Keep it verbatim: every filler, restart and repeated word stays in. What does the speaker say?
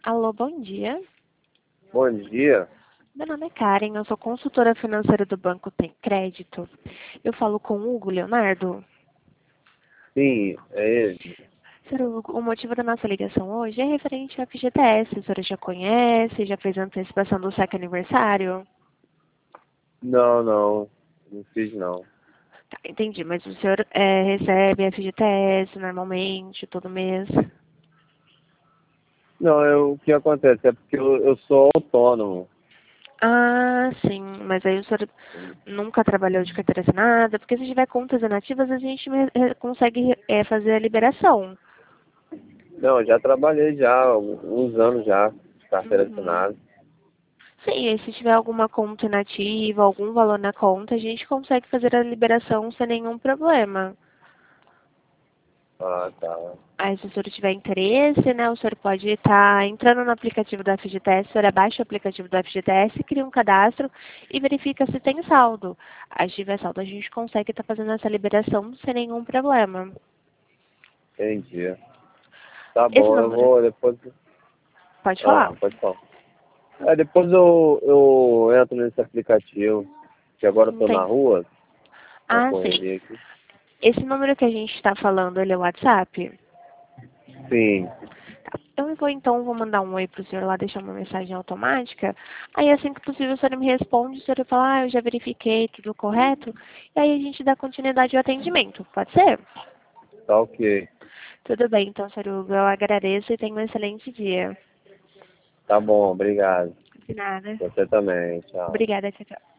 Alô, bom dia. Bom dia. Meu nome é Karen, eu sou consultora financeira do Banco Tem Crédito. Eu falo com o Hugo Leonardo. Sim, é ele. Senhor Hugo, o motivo da nossa ligação hoje é referente ao F G T S. O senhor já conhece, já fez a antecipação do saque aniversário? Não, não. Não fiz, não. Tá, entendi, mas o senhor é, recebe F G T S normalmente, todo mês? Não, eu, o que acontece é porque eu, eu sou autônomo. Ah, sim, mas aí o senhor nunca trabalhou de carteira assinada, porque se tiver contas inativas, a gente me- eh, consegue eh, fazer a liberação. Não, eu já trabalhei já, há uns anos já, de carteira Uhum. assinada. Sim, e se tiver alguma conta inativa, algum valor na conta, a gente consegue fazer a liberação sem nenhum problema. Ah, tá. Aí, se o senhor tiver interesse, né, o senhor pode estar entrando no aplicativo do F G T S, o senhor abaixa o aplicativo do F G T S, cria um cadastro e verifica se tem saldo. Aí, se tiver saldo, a gente consegue estar fazendo essa liberação sem nenhum problema. Entendi. Tá Esse bom, eu número, vou depois. pode falar. Ah, pode falar. É, depois eu, eu entro nesse aplicativo, que agora eu Não tô na tem. rua, na Ah, sim. correria aqui. Esse número que a gente está falando, ele é o WhatsApp? Sim, Eu vou então vou mandar um oi pro senhor lá, deixar uma mensagem automática. Aí assim que possível o senhor me responde, o senhor fala, ah, eu já verifiquei tudo correto. E aí a gente dá continuidade ao atendimento. Pode ser? tá ok. Tudo bem, então, senhor Hugo, eu agradeço e tenha um excelente dia. Tá bom, obrigado. De nada. Você também, tchau. Obrigada, tchau, tchau.